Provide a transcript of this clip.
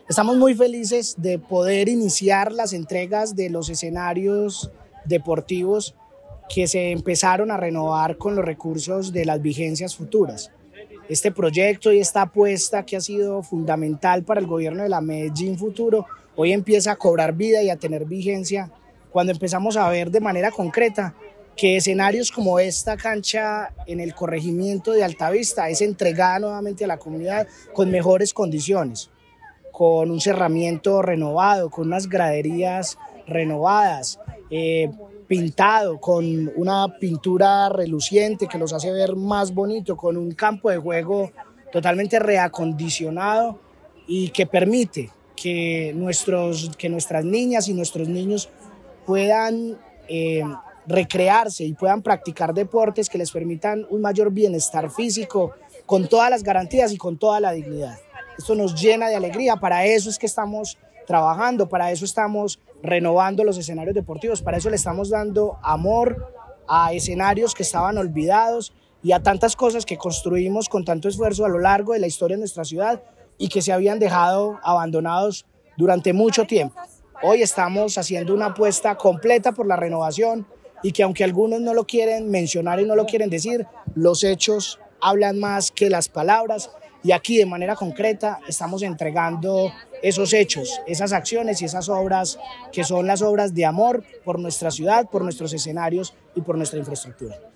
Estamos muy felices de poder iniciar las entregas de los escenarios deportivos que se empezaron a renovar con los recursos de las vigencias futuras. Este proyecto y esta apuesta que ha sido fundamental para el gobierno de la Medellín Futuro hoy empieza a cobrar vida y a tener vigencia cuando empezamos a ver de manera concreta que escenarios como esta cancha en el corregimiento de Altavista es entregada nuevamente a la comunidad con mejores condiciones, con un cerramiento renovado, con unas graderías renovadas, pintado, con una pintura reluciente que los hace ver más bonito, con un campo de juego totalmente reacondicionado y que permite que nuestras niñas y nuestros niños puedan recrearse y puedan practicar deportes que les permitan un mayor bienestar físico con todas las garantías y con toda la dignidad. Esto nos llena de alegría, para eso es que estamos trabajando, para eso estamos renovando los escenarios deportivos, para eso le estamos dando amor a escenarios que estaban olvidados y a tantas cosas que construimos con tanto esfuerzo a lo largo de la historia de nuestra ciudad y que se habían dejado abandonados durante mucho tiempo. Hoy estamos haciendo una apuesta completa por la renovación y que aunque algunos no lo quieren mencionar y no lo quieren decir, los hechos hablan más que las palabras. Y aquí de manera concreta estamos entregando esos hechos, esas acciones y esas obras que son las obras de amor por nuestra ciudad, por nuestros escenarios y por nuestra infraestructura.